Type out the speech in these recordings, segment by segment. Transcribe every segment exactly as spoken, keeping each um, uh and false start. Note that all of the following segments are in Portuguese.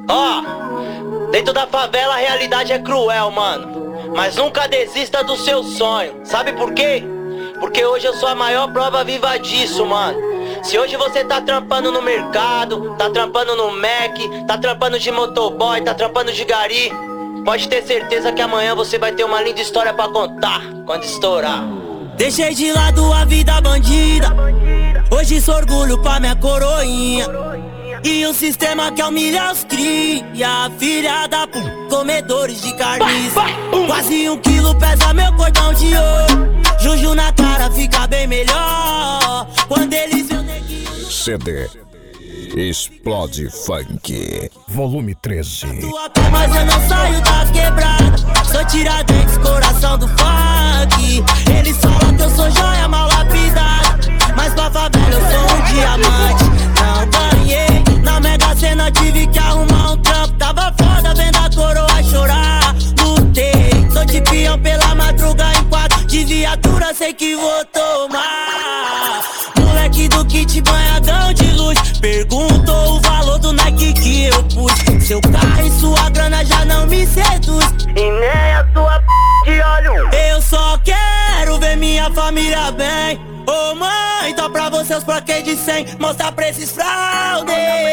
Ó, dentro da favela a realidade é cruel, mano. Mas nunca desista do seu sonho. Sabe por quê? Porque hoje eu sou a maior prova viva disso, mano. Se hoje você tá trampando no mercado, tá trampando no Mac, tá trampando de motoboy, tá trampando de gari, pode ter certeza que amanhã você vai ter uma linda história pra contar quando estourar. Deixei de lado a vida bandida, hoje sou orgulho pra minha coroinha. E o sistema que humilha os cria, filha da p... comedores de carniça. Quase um quilo pesa meu cordão de ouro, Juju na cara fica bem melhor quando eles veem o neguinho. C D Explode Funk Volume treze. Mas eu não saio da quebrada, sou Tiradentes, coração do funk. Eles falam que eu sou joia mal lapidada, mas pra favela eu sou um diamante. Não ganhei, na Mega Sena tive que arrumar um trampo. Tava foda vendo a coroa chorar. Lutei, sou de peão pela madruga em quatro de viatura, sei que vou tomar. Moleque do kit banhadão de luz, perguntou o valor do Nike que eu pus. Seu carro e sua grana já não me seduz, e nem a sua p de olho. Eu só quero ver minha família bem. Ô oh, mãe, então pra você os plaquês de cem, mostra pra esses fraude.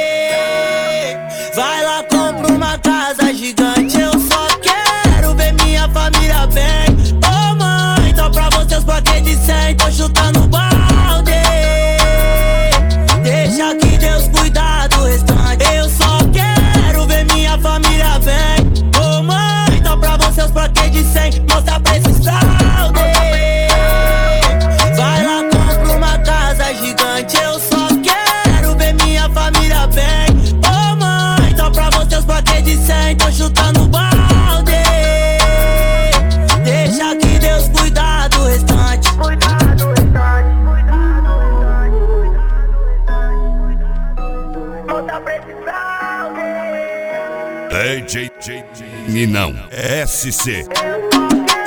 Vai lá, compra uma casa gigante. Eu só quero ver minha família bem. Ô oh, mãe, então pra você os plaquês de cem, tô chutando balde. Deixa que Deus cuidar do restante. Eu só quero ver minha família bem. Ô oh, mãe, então pra você os plaquês de cem, mostra pra esses fraude. Vai lá, compra uma casa gigante. Eu só quero ver minha família bem. Ô oh, mãe, então pra você os plaquês de cem, tô chutando balde. Deixa que Deus cuidar do restante. Cuidar do restante, cuidar do restante, cuidar do restante. Mostra pra esse fraude. D J Ninão S C.